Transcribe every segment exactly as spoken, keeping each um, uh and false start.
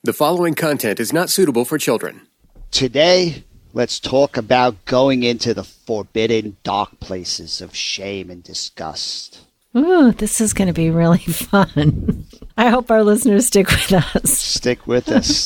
The following content is not suitable for children. Today, let's talk about going into the forbidden dark places of shame and disgust. Ooh, this is going to be really fun. I hope our listeners stick with us. Stick with us.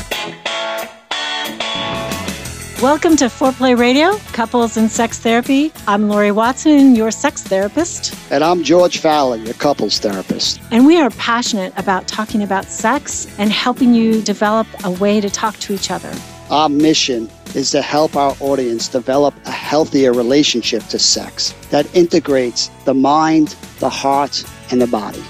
Welcome to Foreplay Radio, Couples and Sex Therapy. I'm Lori Watson, your sex therapist. And I'm George Fallon, your couples therapist. And we are passionate about talking about sex and helping you develop a way to talk to each other. Our mission is to help our audience develop a healthier relationship to sex that integrates the mind, the heart, and the body.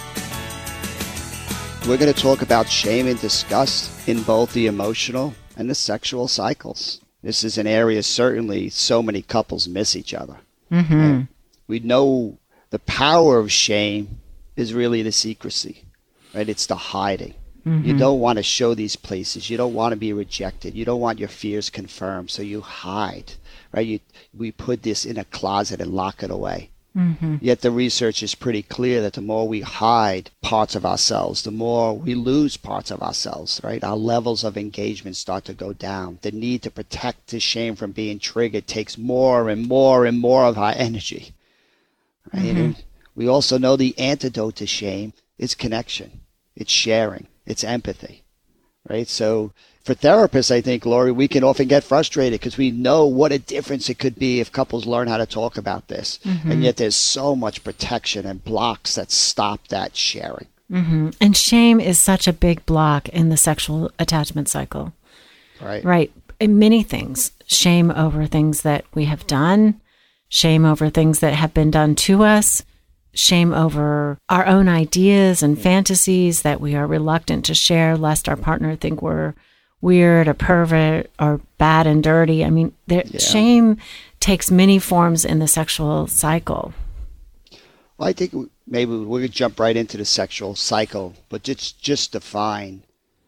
We're going to talk about shame and disgust in both the emotional and the sexual cycles. This is an area certainly so many couples miss each other. Mm-hmm. We know the power of shame is really the secrecy, right? It's the hiding. Mm-hmm. You don't want to show these places. You don't want to be rejected. You don't want your fears confirmed, so you hide, right? You, we put this in a closet and lock it away. Mm-hmm. Yet the research is pretty clear that the more we hide parts of ourselves, the more we lose parts of ourselves, right? Our levels of engagement start to go down. The need to protect the shame from being triggered takes more and more and more of our energy, right? Mm-hmm. And we also know the antidote to shame is connection. It's sharing. It's empathy, right? So for therapists, I think, Lori, we can often get frustrated because we know what a difference it could be if couples learn how to talk about this. Mm-hmm. And yet there's so much protection and blocks that stop that sharing. Mm-hmm. And shame is such a big block in the sexual attachment cycle. Right. Right. In many things. Shame over things that we have done. Shame over things that have been done to us. Shame over our own ideas and fantasies that we are reluctant to share lest our partner think we're weird or pervert or bad and dirty. I mean, there, yeah. Shame takes many forms in the sexual cycle. Well, I think maybe we're going to jump right into the sexual cycle, but just, just define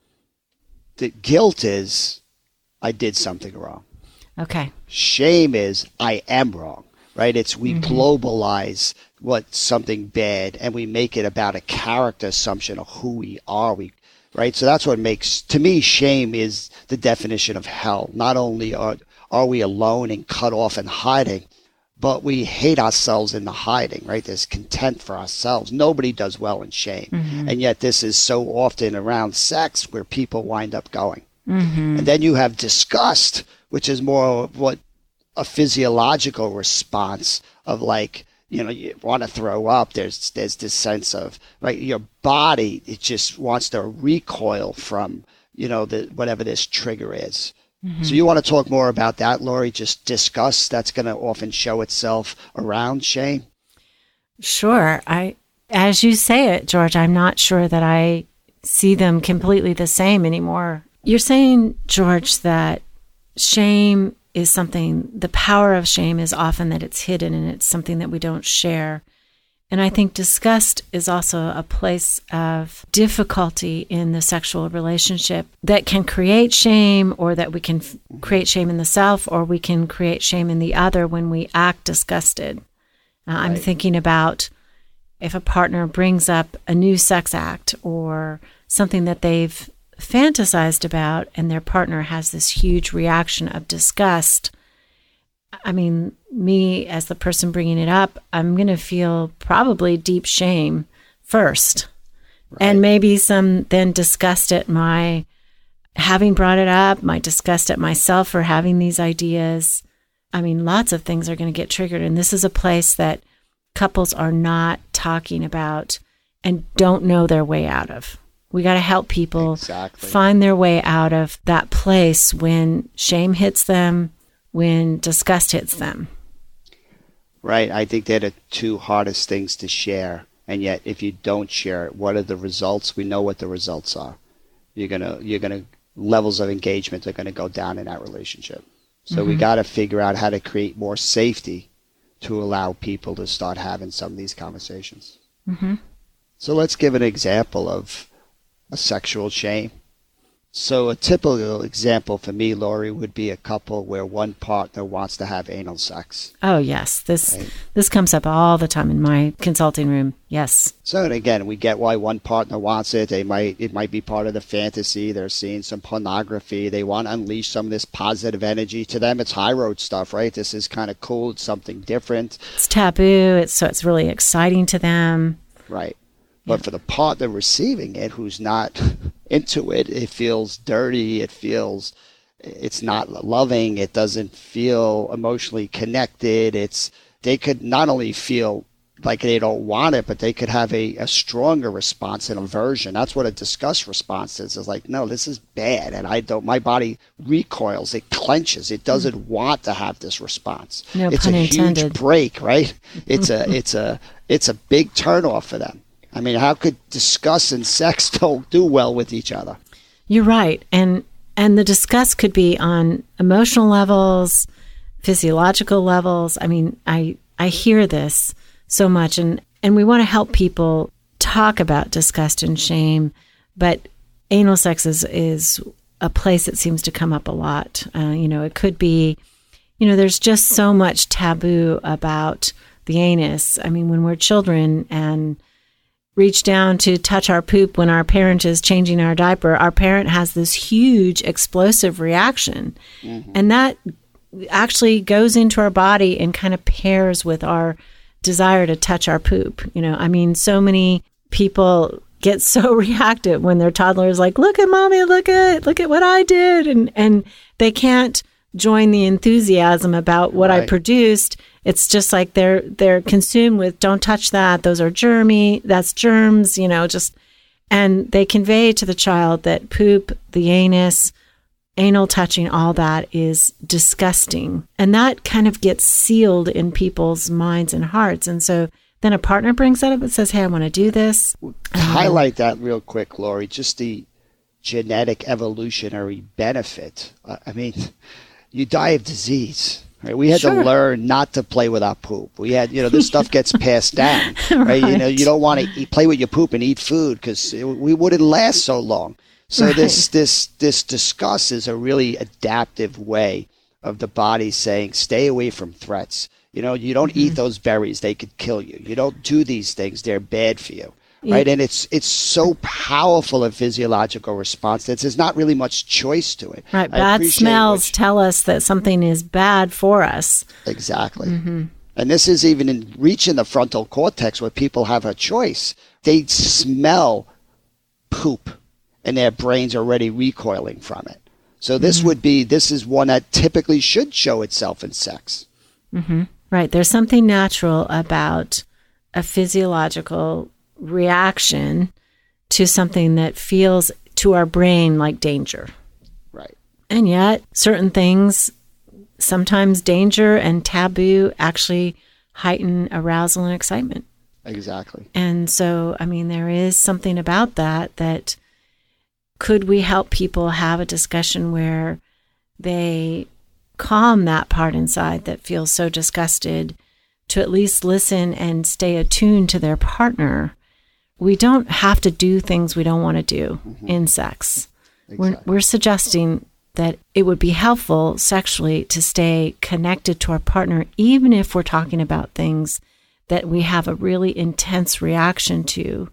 that guilt is I did something wrong. Okay. Shame is I am wrong, right? It's we mm-hmm. globalize what's something bad and we make it about a character assumption of who we are. We Right? So that's what makes, to me, shame is the definition of hell. Not only are, are we alone and cut off and hiding, but we hate ourselves in the hiding, right? There's contempt for ourselves. Nobody does well in shame. Mm-hmm. And yet this is so often around sex where people wind up going. Mm-hmm. And then you have disgust, which is more of what a physiological response of like, you know, you want to throw up. There's there's this sense of, right, your body, it just wants to recoil from, you know, the whatever this trigger is. Mm-hmm. So you want to talk more about that, Lori? Just discuss that's going to often show itself around shame? Sure. I, as you say it, George, I'm not sure that I see them completely the same anymore. You're saying, George, that shame is something, the power of shame is often that it's hidden and it's something that we don't share. And I think disgust is also a place of difficulty in the sexual relationship that can create shame, or that we can f- create shame in the self, or we can create shame in the other when we act disgusted. Uh, right. I'm thinking about if a partner brings up a new sex act or something that they've fantasized about and their partner has this huge reaction of disgust. I mean, me as the person bringing it up, I'm going to feel probably deep shame first. Right. And maybe some then disgust at my having brought it up, my disgust at myself for having these ideas. I mean, lots of things are going to get triggered. And this is a place that couples are not talking about and don't know their way out of. We got to help people exactly. find their way out of that place when shame hits them, when disgust hits them. Right. I think they're the two hardest things to share. And yet, if you don't share it, what are the results? We know what the results are. You're gonna, you're gonna, levels of engagement are gonna go down in that relationship. So mm-hmm. we got to figure out how to create more safety to allow people to start having some of these conversations. Mm-hmm. So let's give an example of a sexual shame. So a typical example for me, Lori, would be a couple where one partner wants to have anal sex. Oh, yes. This Right. this comes up all the time in my consulting room. Yes. So and again, we get why one partner wants it. They might it might be part of the fantasy. They're seeing some pornography. They want to unleash some of this positive energy. To them, it's high road stuff, right? This is kind of cool. It's something different. It's taboo. It's so it's really exciting to them. Right. But for the partner receiving it who's not into it, it feels dirty. It feels, it's not loving. It doesn't feel emotionally connected. It's, they could not only feel like they don't want it, but they could have a, a stronger response, an aversion. That's what a disgust response is. It's like, no, this is bad. And I don't, my body recoils. It clenches. It doesn't mm. want to have this response. No it's pun a intended. huge break, right? It's a, it's a, it's a big turnoff for them. I mean, how could disgust and sex don't do well with each other? You're right. And and the disgust could be on emotional levels, physiological levels. I mean, I I hear this so much, and, and we want to help people talk about disgust and shame, but anal sex is, is a place that seems to come up a lot. Uh, you know, it could be, you know, there's just so much taboo about the anus. I mean, when we're children and reach down to touch our poop when our parent is changing our diaper, our parent has this huge explosive reaction. Mm-hmm. And that actually goes into our body and kind of pairs with our desire to touch our poop. You know, I mean, so many people get so reactive when their toddler is like, look at mommy, look at, look at what I did. And, and they can't join the enthusiasm about what right. I produced. It's just like they're they're consumed with, don't touch that. Those are germy. That's germs, you know, just, and they convey to the child that poop, the anus, anal touching, all that is disgusting. And that kind of gets sealed in people's minds and hearts. And so then a partner brings that up and says, hey, I want to do this. Highlight that real quick, Lori, just the genetic evolutionary benefit. I mean, you die of disease. Right? We had sure. to learn not to play with our poop. We had, you know, this stuff gets passed down. Right? right? You know, you don't want to play with your poop and eat food because we wouldn't last so long. So right. this this this disgust is a really adaptive way of the body saying, stay away from threats. You know, you don't mm-hmm. eat those berries; they could kill you. You don't do these things; they're bad for you. Right, and it's it's so powerful a physiological response that there's not really much choice to it. Right, bad smells which, tell us that something is bad for us. Exactly, mm-hmm. and this is even in reaching the frontal cortex where people have a choice. They smell poop, and their brains are already recoiling from it. So this mm-hmm. would be this is one that typically should show itself in sex. Mm-hmm. Right, there's something natural about a physiological reaction to something that feels to our brain like danger. Right. And yet certain things, sometimes danger and taboo actually heighten arousal and excitement. Exactly. And so, I mean, there is something about that, that could we help people have a discussion where they calm that part inside that feels so disgusted to at least listen and stay attuned to their partner. We don't have to do things we don't want to do mm-hmm. in sex. Exactly. We're, we're suggesting that it would be helpful sexually to stay connected to our partner, even if we're talking about things that we have a really intense reaction to.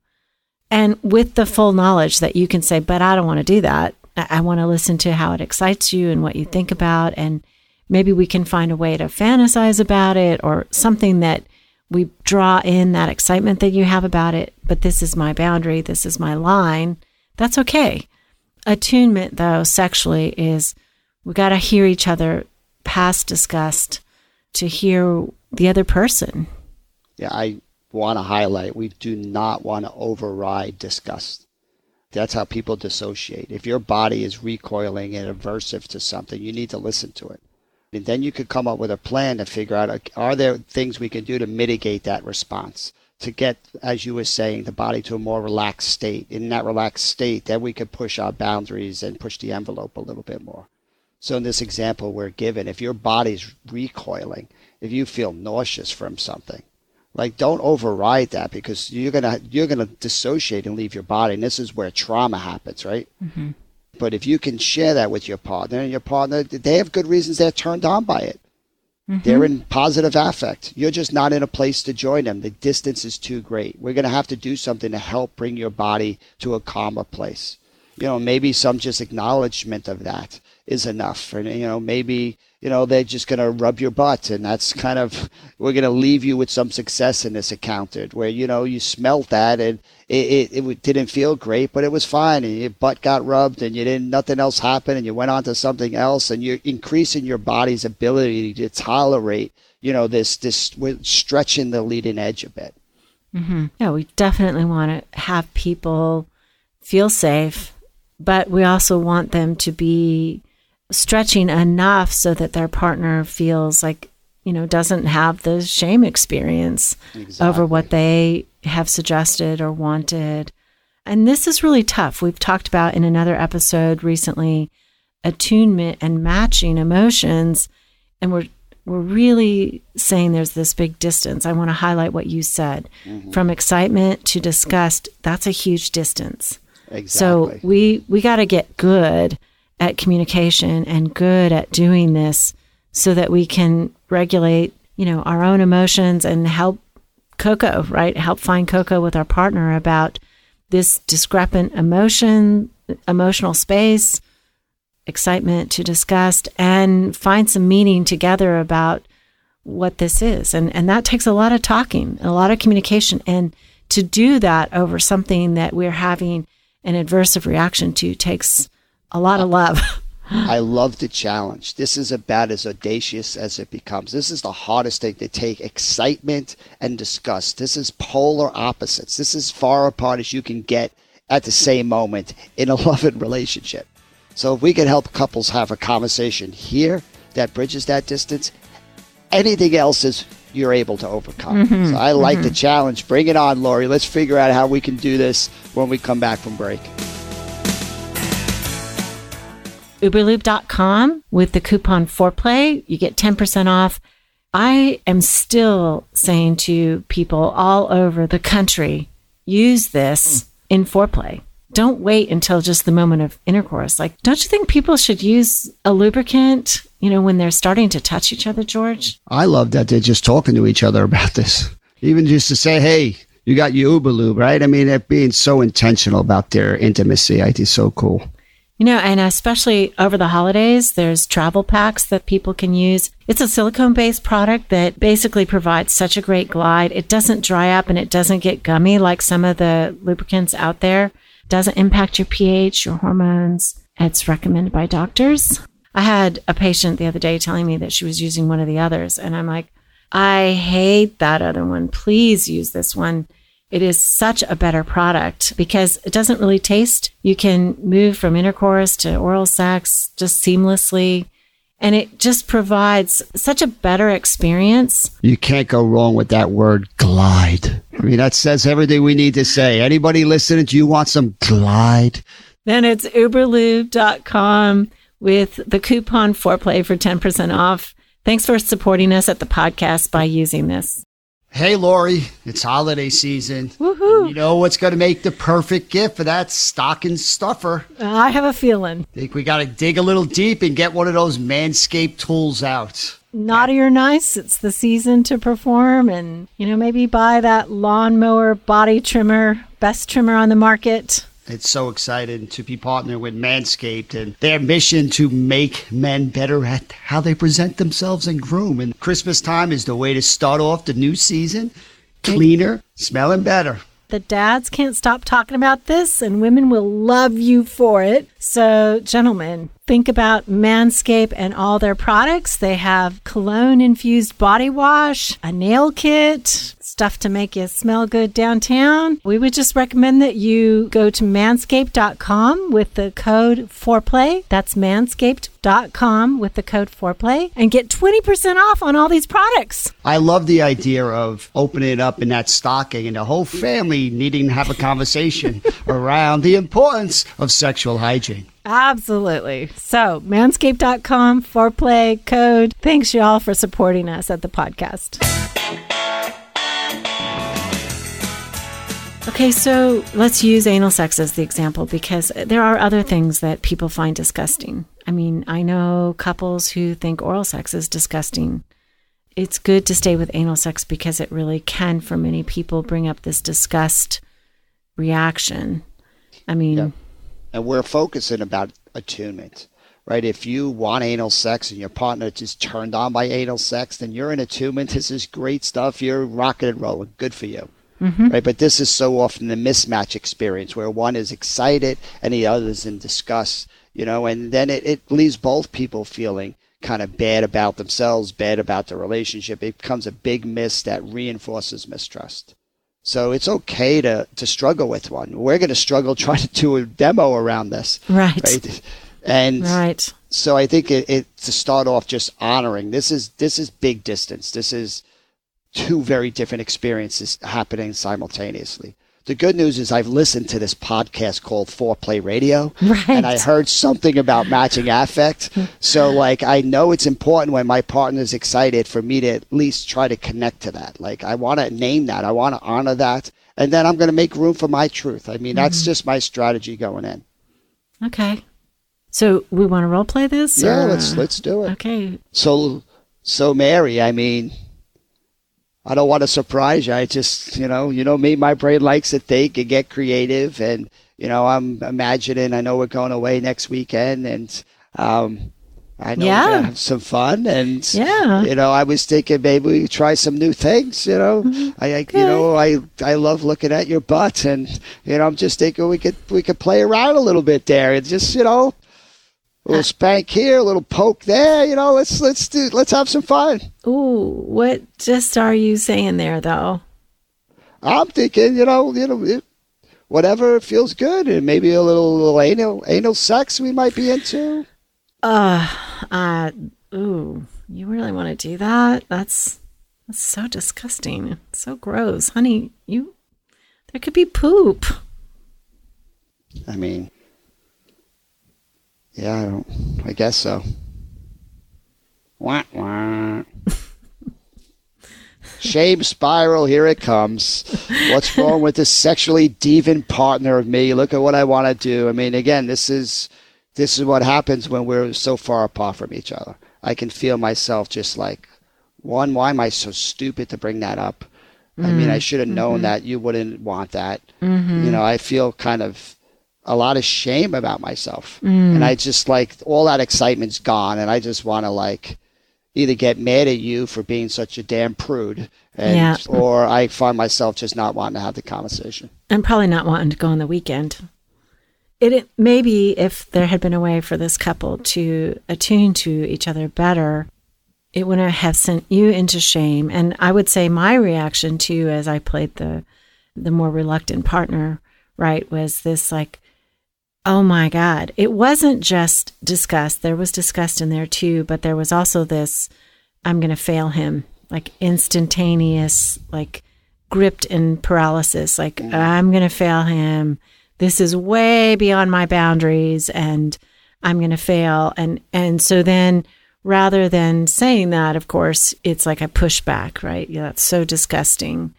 And with the full knowledge that you can say, but I don't want to do that. I, I want to listen to how it excites you and what you think about. And maybe we can find a way to fantasize about it or something that we draw in that excitement that you have about it, but this is my boundary, this is my line. That's okay. Attunement, though, sexually is we got to hear each other past disgust to hear the other person. Yeah, I want to highlight, we do not want to override disgust. That's how people dissociate. If your body is recoiling and aversive to something, you need to listen to it. And then you could come up with a plan to figure out, are there things we can do to mitigate that response, to get, as you were saying, the body to a more relaxed state. In that relaxed state, then we could push our boundaries and push the envelope a little bit more. So in this example we're given, if your body's recoiling, if you feel nauseous from something, like don't override that because you're gonna you're gonna dissociate and leave your body. And this is where trauma happens, right? Mm-hmm. But if you can share that with your partner, and your partner, they have good reasons they're turned on by it. Mm-hmm. They're in positive affect. You're just not in a place to join them. The distance is too great. We're going to have to do something to help bring your body to a calmer place. You know, maybe some just acknowledgement of that is enough. And, you know, maybe, you know, they're just going to rub your butt, and that's kind of, we're going to leave you with some success in this encounter where, you know, you smelt that and it, it, it didn't feel great, but it was fine. And your butt got rubbed and you didn't, nothing else happened, and you went on to something else, and you're increasing your body's ability to tolerate, you know, this, this, we're stretching the leading edge a bit. Mm-hmm. Yeah, we definitely want to have people feel safe, but we also want them to be stretching enough so that their partner feels like, you know, doesn't have the shame experience exactly. over what they have suggested or wanted. And this is really tough. We've talked about in another episode recently, attunement and matching emotions. And we're, we're really saying there's this big distance. I want to highlight what you said. Mm-hmm. From excitement to disgust, that's a huge distance. Exactly. So we, we got to get good at communication and good at doing this so that we can regulate, you know, our own emotions and help Coco, right? Help find Coco with our partner about this discrepant emotion, emotional space, excitement to disgust, and find some meaning together about what this is. And, and that takes a lot of talking, a lot of communication. And to do that over something that we're having an adversive reaction to takes a lot of love. I love the challenge. This is about as audacious as it becomes. This is the hardest thing to take, excitement and disgust. This is polar opposites. This is far apart as you can get at the same moment in a loving relationship. So if we can help couples have a conversation here that bridges that distance, anything else is you're able to overcome. Mm-hmm, so I like mm-hmm. the challenge. Bring it on, Lori. Let's figure out how we can do this when we come back from break. Uberlube dot com with the coupon foreplay, you get ten percent off. I am still saying to people all over the country, use this in foreplay. Don't wait until just the moment of intercourse. Like, don't you think people should use a lubricant, you know, when they're starting to touch each other, George? I love that they're just talking to each other about this. Even just to say, hey, you got your Uberlube, right? I mean, they're being so intentional about their intimacy. I think it's so cool. You know, and especially over the holidays, there's travel packs that people can use. It's a silicone-based product that basically provides such a great glide. It doesn't dry up and it doesn't get gummy like some of the lubricants out there. It doesn't impact your pH, your hormones. It's recommended by doctors. I had a patient the other day telling me that she was using one of the others, and I'm like, I hate that other one. Please use this one. It is such a better product because it doesn't really taste. You can move from intercourse to oral sex just seamlessly. And it just provides such a better experience. You can't go wrong with that word glide. I mean, that says everything we need to say. Anybody listening, do you want some glide? Then it's Uberlube dot com with the coupon foreplay for ten percent off. Thanks for supporting us at the podcast by using this. Hey, Lori, it's holiday season. Woohoo. You know what's going to make the perfect gift for that stocking stuffer? I have a feeling. Think we got to dig a little deep and get one of those Manscaped tools out. Naughty or nice, it's the season to perform and, you know, maybe buy that lawnmower body trimmer, best trimmer on the market. It's so exciting to be partnered with Manscaped and their mission to make men better at how they present themselves and groom. And Christmas time is the way to start off the new season. Cleaner, smelling better. The dads can't stop talking about this, and women will love you for it. So, gentlemen, think about Manscaped and all their products. They have cologne-infused body wash, a nail kit, stuff to make you smell good downtown. We would just recommend that you go to manscaped dot com with the code foreplay. That's manscaped dot com with the code foreplay and get twenty percent off on all these products. I love the idea of opening it up in that stocking and the whole family needing to have a conversation around the importance of sexual hygiene. Absolutely. So, manscaped dot com, foreplay, code. Thanks, y'all, for supporting us at the podcast. Okay, so let's use anal sex as the example because there are other things that people find disgusting. I mean, I know couples who think oral sex is disgusting. It's good to stay with anal sex because it really can, for many people, bring up this disgust reaction. I mean... Yeah. And we're focusing about attunement, right? If you want anal sex and your partner just turned on by anal sex, then you're in attunement. This is great stuff. You're rocking and rolling. Good for you. Mm-hmm. Right, but this is so often the mismatch experience where one is excited and the other is in disgust, you know, and then it, it leaves both people feeling kind of bad about themselves, bad about the relationship. It becomes a big miss that reinforces mistrust. So it's okay to, to struggle with one. We're going to struggle trying to do a demo around this. Right. right? And right. so I think it, it to start off just honoring, this is this is big distance. This is two very different experiences happening simultaneously. The good news is I've listened to this podcast called Foreplay Radio, right. and I heard something about matching affect. So, like, I know it's important when my partner is excited for me to at least try to connect to that. Like, I want to name that. I want to honor that. And then I'm going to make room for my truth. I mean, that's mm-hmm. just my strategy going in. Okay. So we want to role play this? Yeah, or? let's let's do it. Okay. So, so Mary, I mean... I don't want to surprise you. I just, you know, you know me, my brain likes to think and get creative. And, you know, I'm imagining, I know we're going away next weekend and um, I know yeah. we're going to have some fun. And, yeah. you know, I was thinking maybe we try some new things, you know. Mm-hmm. I, I you know, I, I love looking at your butt and, you know, I'm just thinking we could, we could play around a little bit there and just, you know, a little spank here, a little poke there, you know, let's let's do let's have some fun. Ooh, what just are you saying there though? I'm thinking, you know, you know, it, whatever feels good, and maybe a little, little anal anal sex we might be into. Uh, uh, ooh, you really want to do that? That's that's so disgusting. It's so gross, honey. You, there could be poop. I mean. Yeah, I don't. I guess so. Wah, wah. Shame spiral, here it comes. What's wrong with this sexually deviant partner of me? Look at what I want to do. I mean, again, this is this is what happens when we're so far apart from each other. I can feel myself just like, one, why am I so stupid to bring that up? Mm-hmm. I mean, I should have known mm-hmm. that you wouldn't want that. Mm-hmm. You know, I feel kind of a lot of shame about myself. Mm. And I just like all that excitement's gone. And I just want to like either get mad at you for being such a damn prude and, yeah. or I find myself just not wanting to have the conversation. And probably not wanting to go on the weekend. It, it maybe if there had been a way for this couple to attune to each other better, it wouldn't have sent you into shame. And I would say my reaction too, as I played the, the more reluctant partner, right, was this like, oh my God. It wasn't just disgust. There was disgust in there too, but there was also this, I'm going to fail him, like instantaneous, like gripped in paralysis, like mm. I'm going to fail him. This is way beyond my boundaries and I'm going to fail. And, and so then rather than saying that, of course, it's like a pushback, right? Yeah, that's so disgusting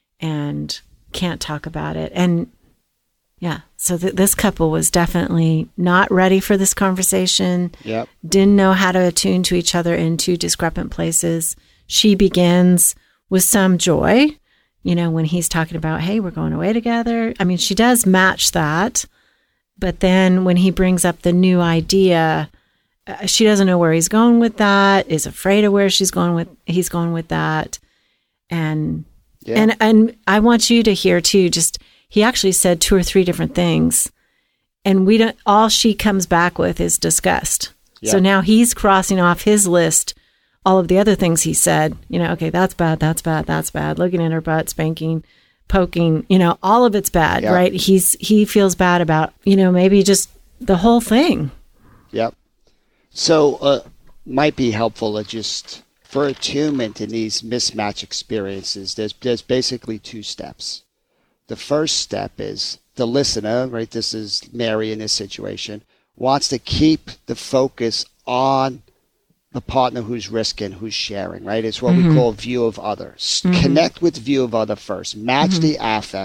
and can't talk about it. And yeah, so th- this couple was definitely not ready for this conversation. Yep. Didn't know how to attune to each other in two discrepant places. She begins with some joy, you know, when he's talking about, hey, we're going away together. I mean, she does match that. But then when he brings up the new idea, uh, she doesn't know where he's going with that, is afraid of where she's going with, he's going with that. And, yeah. and, and I want you to hear too, just, he actually said two or three different things and we don't, all she comes back with is disgust. Yeah. So now he's crossing off his list, all of the other things he said, you know, okay, that's bad, that's bad, that's bad. Looking at her butt, spanking, poking, you know, all of it's bad, yeah. right? He's, he feels bad about, you know, maybe just the whole thing. Yep. So, uh, might be helpful to just, for attunement in these mismatch experiences, there's, there's basically two steps. The first step is the listener, right? This is Mary in this situation, wants to keep the focus on the partner who's risking, who's sharing, right? It's what mm-hmm. we call view of others. Mm-hmm. Connect with view of other first. Match mm-hmm. the affect,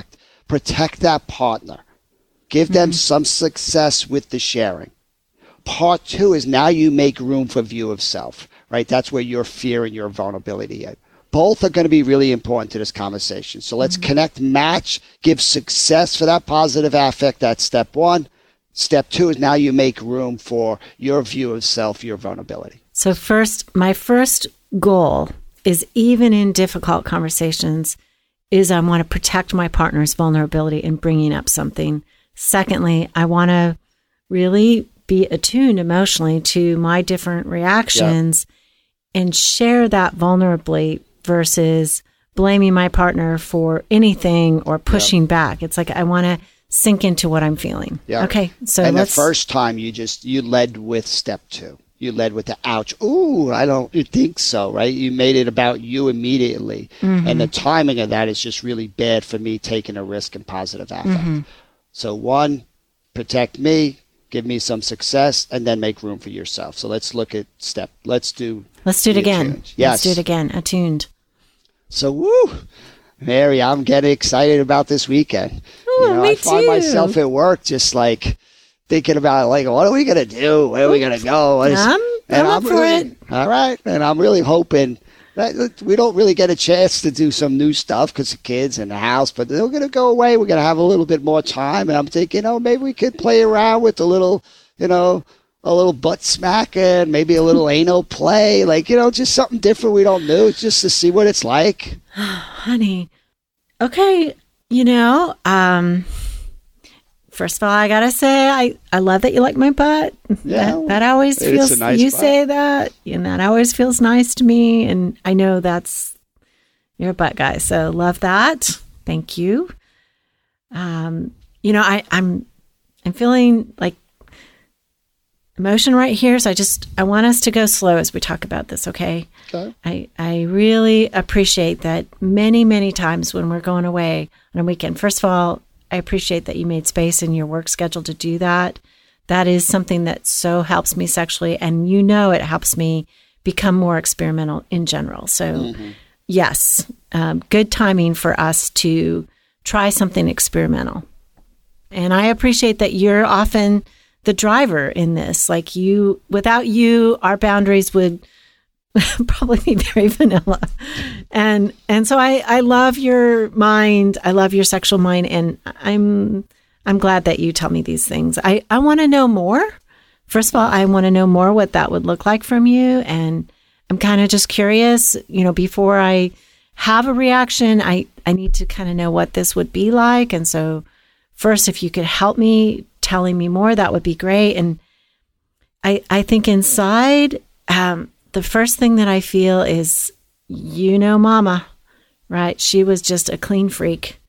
protect that partner. Give them mm-hmm. some success with the sharing. Part two is now you make room for view of self, right? That's where your fear and your vulnerability are. Both are going to be really important to this conversation. So let's mm-hmm. connect, match, give success for that positive affect. That's step one. Step two is now you make room for your view of self, your vulnerability. So first, my first goal is, even in difficult conversations, is I want to protect my partner's vulnerability in bringing up something. Secondly, I want to really be attuned emotionally to my different reactions yep. and share that vulnerably versus blaming my partner for anything or pushing yep. back. It's like I want to sink into what I'm feeling. Yep. Okay, so and let's... the first time you just, you led with step two. You led with the ouch. Ooh, I don't you think so, right? You made it about you immediately. Mm-hmm. And the timing of that is just really bad for me taking a risk in positive affect. Mm-hmm. So one, protect me, give me some success, and then make room for yourself. So let's look at step. Let's do. Let's do it again. Attuned. Yes. Let's do it again. Attuned. So woo, Mary, I'm getting excited about this weekend. Ooh, you know, me I find too. myself at work just like thinking about like, what are we gonna do? Where are we gonna go? What is, I'm, and I'm I'm up for really, it. All right, and I'm really hoping that we don't really get a chance to do some new stuff because the kids in the house, but they're gonna go away. We're gonna have a little bit more time, and I'm thinking, oh, maybe we could play around with a little, you know, a little butt smacking, maybe a little anal play, like, you know, just something different we don't do, just to see what it's like. Honey, okay, you know, um. First of all, I gotta say, I, I love that you like my butt. Yeah, that, that always feels, nice you butt. Say that, and that always feels nice to me. And I know that's, you're a butt guy, so love that. Thank you. Um, you know, I, I'm, I'm feeling like emotion right here. So I just, I want us to go slow as we talk about this. Okay. Okay. I, I really appreciate that many, many times when we're going away on a weekend. First of all, I appreciate that you made space in your work schedule to do that. That is something that so helps me sexually. And you know, it helps me become more experimental in general. So mm-hmm. yes, um, good timing for us to try something experimental. And I appreciate that you're often the driver in this. Like you, without you, our boundaries would probably be very vanilla. And and so I, I love your mind. I love your sexual mind. And I'm I'm glad that you tell me these things. I, I want to know more. First of all, I want to know more what that would look like from you. And I'm kind of just curious, you know, before I have a reaction, I, I need to kind of know what this would be like. And so first, if you could help me telling me more, that would be great. And I I think inside, um, the first thing that I feel is, you know, mama, right? She was just a clean freak.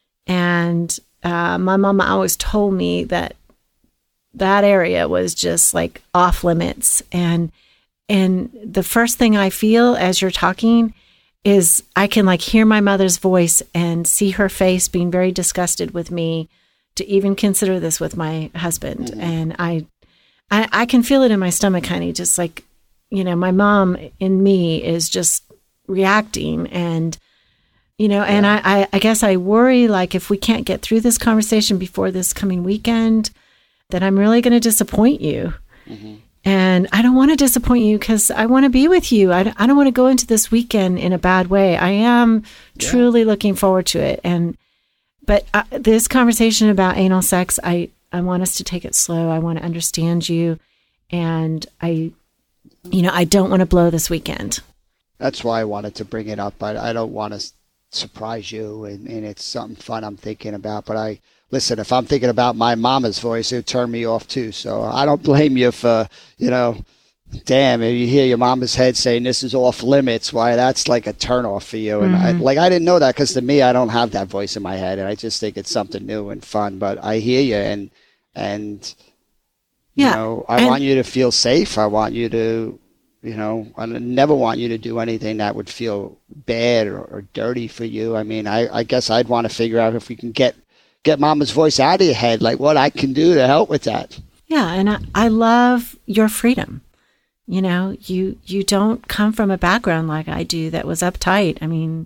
And uh, my mama always told me that that area was just like off limits. And, and the first thing I feel as you're talking is I can like hear my mother's voice and see her face being very disgusted with me to even consider this with my husband. Mm-hmm. And I, I, I can feel it in my stomach, honey, just like, you know, my mom in me is just reacting and, you know, yeah. and I, I, I guess I worry, like, if we can't get through this conversation before this coming weekend, that I'm really going to disappoint you. Mm-hmm. And I don't want to disappoint you because I want to be with you. I, I don't want to go into this weekend in a bad way. I am yeah. truly looking forward to it. And, but uh, this conversation about anal sex, I, I want us to take it slow. I want to understand you. And I, you know, I don't want to blow this weekend. That's why I wanted to bring it up. I, I don't want to surprise you, and, and it's something fun I'm thinking about. But I listen, if I'm thinking about my mama's voice, it would turn me off too. So I don't blame you for, you know, damn, if you hear your mama's head saying this is off limits, why that's like a turnoff for you. And mm-hmm. I, like, I didn't know that because to me, I don't have that voice in my head, and I just think it's something new and fun. But I hear you, and and. Yeah. You know, I and, want you to feel safe. I want you to, you know, I never want you to do anything that would feel bad or, or dirty for you. I mean, I, I guess I'd want to figure out if we can get, get mama's voice out of your head, like what I can do to help with that. Yeah. And I, I love your freedom. You know, you, you don't come from a background like I do that was uptight. I mean,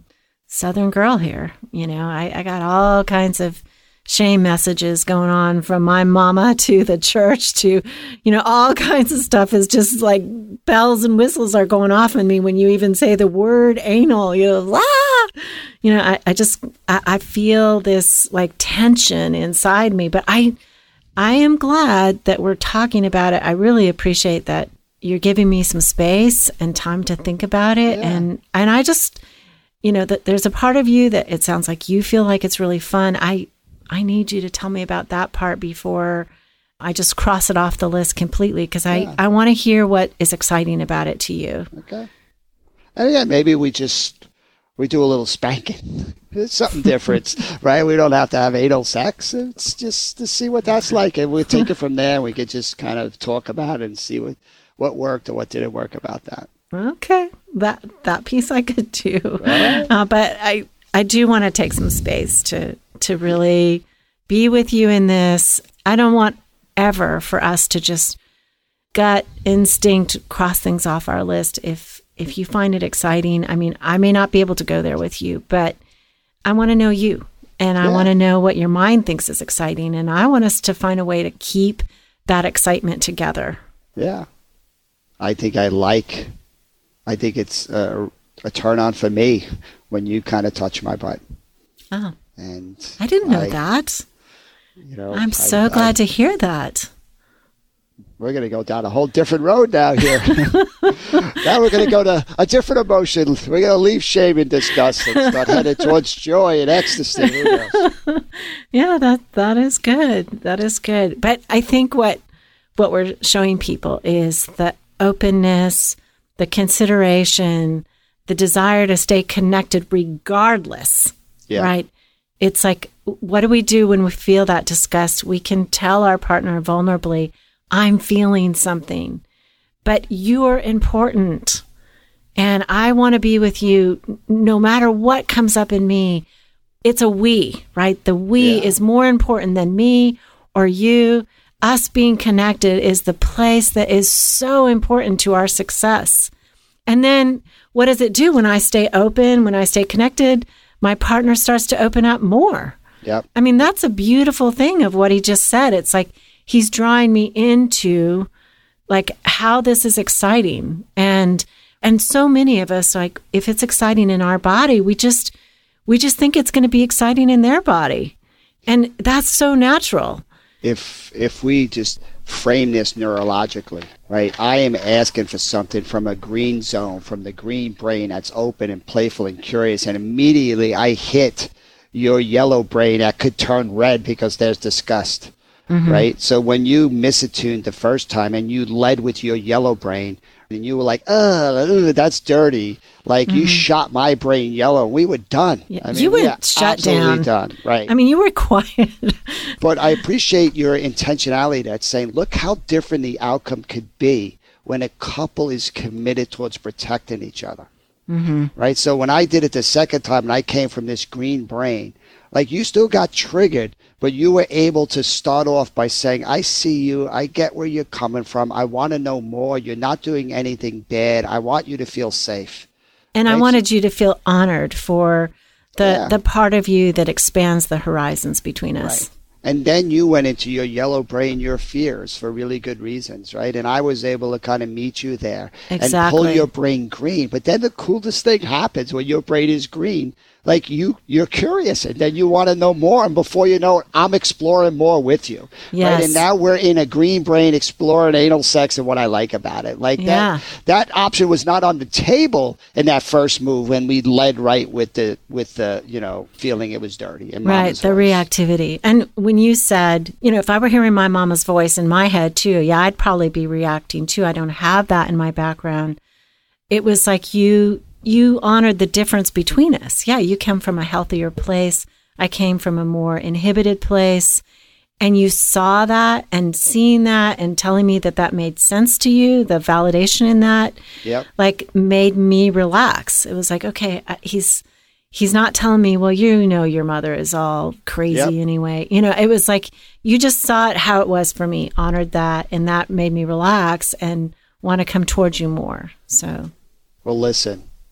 Southern girl here. You know, I, I got all kinds of shame messages going on from my mama to the church to, you know, all kinds of stuff is just like bells and whistles are going off in me when you even say the word anal, you know, ah! You know, I, I just, I, I feel this like tension inside me, but I, I am glad that we're talking about it. I really appreciate that you're giving me some space and time to think about it. Yeah. And, and I just, you know, that there's a part of you that it sounds like you feel like it's really fun. I, I need you to tell me about that part before I just cross it off the list completely, because Yeah. I, I want to hear what is exciting about it to you. Okay. And yeah, maybe we just, we do a little spanking. It's something different, right? We don't have to have anal sex. It's just to see what that's like. And we'll take it from there. We could just kind of talk about it and see what, what worked or what didn't work about that. Okay. That, that piece I could do. Right. Uh, but I, I do want to take some space to, to really be with you in this. I don't want ever for us to just gut instinct cross things off our list. If if you find it exciting, I mean, I may not be able to go there with you, but I want to know you, and I Yeah. want to know what your mind thinks is exciting, and I want us to find a way to keep that excitement together. Yeah. I think I like, I think it's a, a turn on for me when you kind of touch my butt. Oh, And I didn't know I- that. You know, I'm I- so I- glad to hear that. We're going to go down a whole different road now here. Now we're going to go to a different emotion. We're going to leave shame and disgust and start headed towards joy and ecstasy. Who knows? Yeah, that that is good. That is good. But I think what what we're showing people is the openness, the consideration, the desire to stay connected regardless. Yeah. Right? It's like, what do we do when we feel that disgust? We can tell our partner vulnerably, I'm feeling something, but you're important. And I want to be with you no matter what comes up in me. It's a we, right? The we Yeah. is more important than me or you. Us being connected is the place that is so important to our success. And then what does it do when I stay open, when I stay connected? My partner starts to open up more. Yep. I mean, that's a beautiful thing of what he just said. It's like he's drawing me into like how this is exciting. And and so many of us, like if it's exciting in our body, we just we just think it's going to be exciting in their body. And that's so natural. If if we just frame this neurologically, right? I am asking for something from a green zone, from the green brain that's open and playful and curious, and immediately I hit your yellow brain that could turn red because there's disgust, mm-hmm. right? So when you misattuned the first time and you led with your yellow brain and you were like, oh, that's dirty, like mm-hmm. you shot my brain yellow, we were done. Yeah, I mean, you we were are shut absolutely down. done, right? I mean, you were quiet. But I appreciate your intentionality that's saying, look how different the outcome could be when a couple is committed towards protecting each other. Mm-hmm. Right? So when I did it the second time and I came from this green brain, like you still got triggered, but you were able to start off by saying, I see you. I get where you're coming from. I want to know more. You're not doing anything bad. I want you to feel safe. And right? I wanted you to feel honored for the, Yeah. the part of you that expands the horizons between us. Right. And then you went into your yellow brain, your fears for really good reasons, right? And I was able to kind of meet you there and pull Exactly. your brain green. But then the coolest thing happens when your brain is green. Like you, you're curious and then you want to know more. And before you know it, I'm exploring more with you. Yes. Right? And now we're in a green brain exploring anal sex and what I like about it. Like Yeah. that, that option was not on the table in that first move when we led right with the, with the, you know, feeling it was dirty. And Right, Mama's the voice. reactivity. And when you said, you know, if I were hearing my mama's voice in my head too, yeah, I'd probably be reacting too. I don't have that in my background. It was like you you honored the difference between us. Yeah, you came from a healthier place. I came from a more inhibited place. And you saw that and seeing that and telling me that that made sense to you, the validation in that, Yep. like made me relax. It was like, okay, uh, he's he's not telling me, well, you know, your mother is all crazy Yep. anyway. You know, it was like you just saw it how it was for me, honored that, and that made me relax and want to come towards you more. So, Well, listen,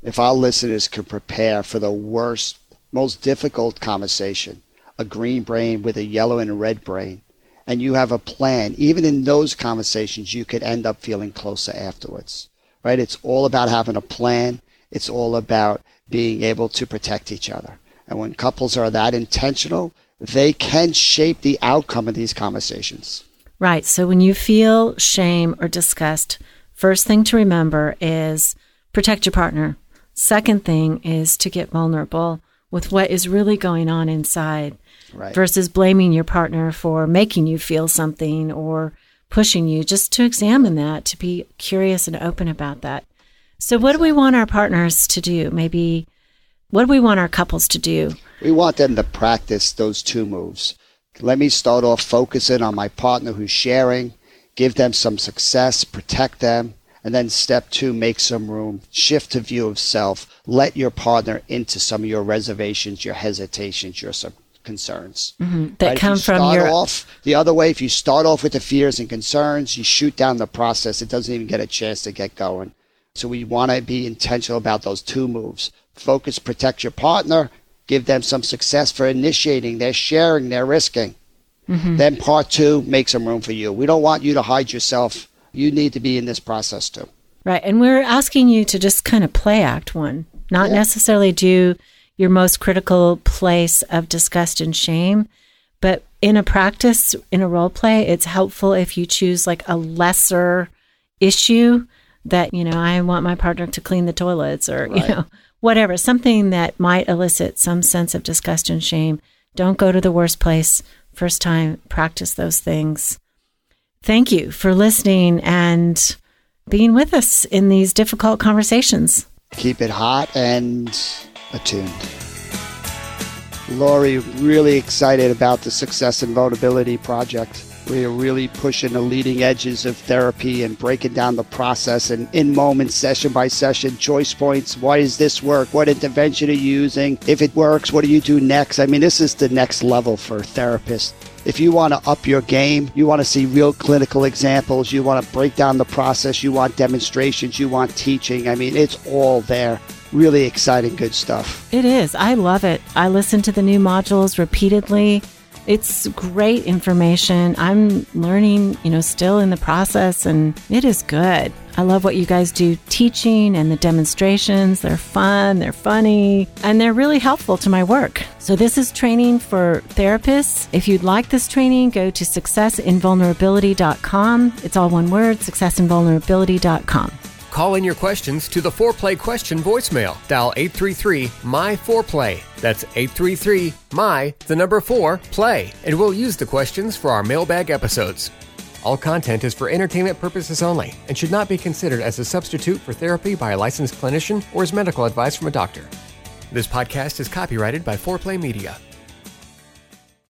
if our listeners could prepare for the worst, most difficult conversation, a green brain with a yellow and a red brain, and you have a plan, even in those conversations, you could end up feeling closer afterwards, right? It's all about having a plan. It's all about being able to protect each other. And when couples are that intentional, they can shape the outcome of these conversations. Right. So when you feel shame or disgust, first thing to remember is protect your partner. Second thing is to get vulnerable with what is really going on inside, right, versus blaming your partner for making you feel something or pushing you, just to examine that, to be curious and open about that. So what do we want our partners to do? Maybe what do we want our couples to do? We want them to practice those two moves. Let me start off focusing on my partner who's sharing, give them some success, protect them. And then step two, make some room, shift to view of self, let your partner into some of your reservations, your hesitations, your some concerns. Mm-hmm. That right? come if you from start your... off the other way, if you start off with the fears and concerns, you shoot down the process, it doesn't even get a chance to get going. So we want to be intentional about those two moves. Focus, protect your partner, give them some success for initiating, they're sharing, they're risking. Mm-hmm. Then part two, make some room for you. We don't want you to hide yourself. You need to be in this process too. Right. And we're asking you to just kind of play act one, not yeah. necessarily do your most critical place of disgust and shame. But in a practice, in a role play, it's helpful if you choose like a lesser issue that, you know, I want my partner to clean the toilets or, right. you know, whatever, something that might elicit some sense of disgust and shame. Don't go to the worst place. First time, practice those things. Thank you for listening and being with us in these difficult conversations. Keep it hot and attuned. Lori, really excited about the Success and Vulnerability Project. We are really pushing the leading edges of therapy and breaking down the process and in moments, session by session, choice points. Why does this work? What intervention are you using? If it works, what do you do next? I mean, this is the next level for therapists. If you want to up your game, you want to see real clinical examples, you want to break down the process, you want demonstrations, you want teaching. I mean, it's all there. Really exciting, good stuff. It is. I love it. I listen to the new modules repeatedly. It's great information. I'm learning, you know, still in the process, and it is good. I love what you guys do teaching and the demonstrations. They're fun, they're funny, and they're really helpful to my work. So this is training for therapists. If you'd like this training, go to success in vulnerability dot com. It's all one word, success in vulnerability dot com. Call in your questions to the four play question voicemail. Dial eight three three, M Y four play. That's eight three three, M Y, the number four, play. And we'll use the questions for our mailbag episodes. All content is for entertainment purposes only and should not be considered as a substitute for therapy by a licensed clinician or as medical advice from a doctor. This podcast is copyrighted by four play Media.